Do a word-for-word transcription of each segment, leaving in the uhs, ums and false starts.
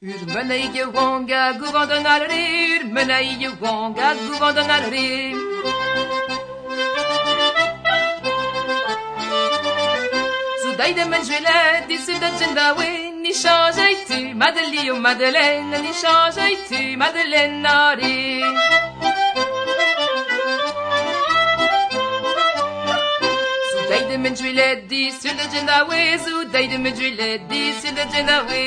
Urmeneige wonga guvandonalre, urmeneige wonga guvandonalre. Zudaide menjuele, disse de gendawe, ni changeai-tu, Madeleine ou Madeleine, ni changeai-tu, Madeleine nari. Zudaide menjuele, disse de gendawe, zudaide menjuele, disse de gendawe.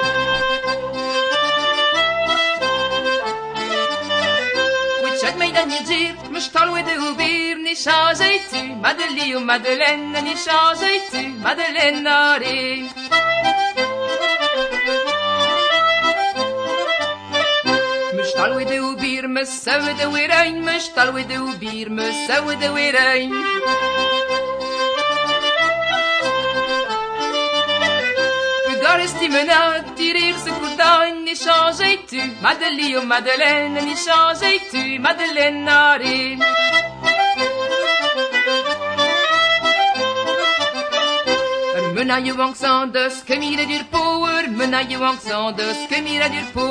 Meida ni gir, mas talwe de ubir, ni changeai-tu, Madeleine ou Madeleine, ni changeai-tu, Madeleine nari. Mas talwe de ubir, mas sawe de werein, mas talwe de ubir, mas sawe de werein. Pegar esti menat, tirir se courdagne, ni changeai-tu, Madeleine ou Madeleine, ni changeai-tu, Madeleine nari. Er mena je wangsan de skemire dur på, er mena je wangsan de skemire dur på.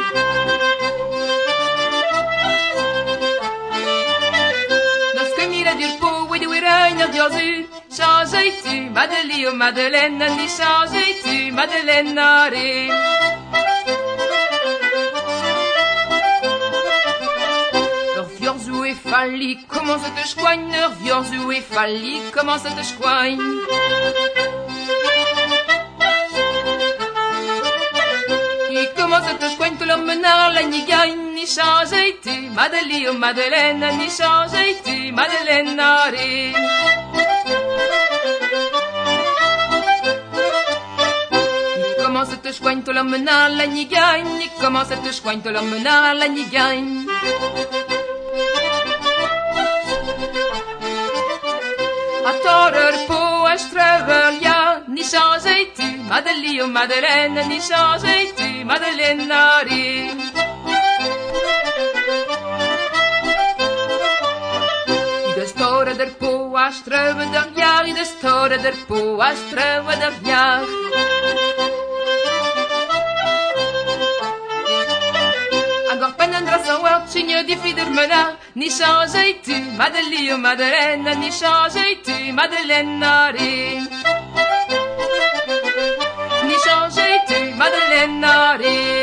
De skemire dur på, oui du werein er diazur, changeai-tu, Madeleine ou Madeleine, ni changeai-tu, Madeleine nari. Viorzu e falli, comment ça te schcoigne, viorzu e falli, comment ça te schcoigne. Et comment ça te schcoigne, tout l'homme menard, la ni gagne, ni changeai-tu, Madeleine ou Madeleine, ni changeai-tu, Madeleine nari. Comment ça te schcoigne, tout l'homme menard, la ni gagne, comment ça te schcoigne, tout l'homme menard, la ni gagne. A torrer på a strövelja, ni changeai-tu, Madeleine ou Madeleine, ni changeai-tu, Madeleine nari. I de store der på a ströve der jaar, i de store der på a ströve der jaar. Agor penendra sa wart, signe di fider mena, ni changeai-tu, Madeleine ou Madeleine, ni changeai-tu, Madeleine nari. Ni changeai-tu, Madeleine nari.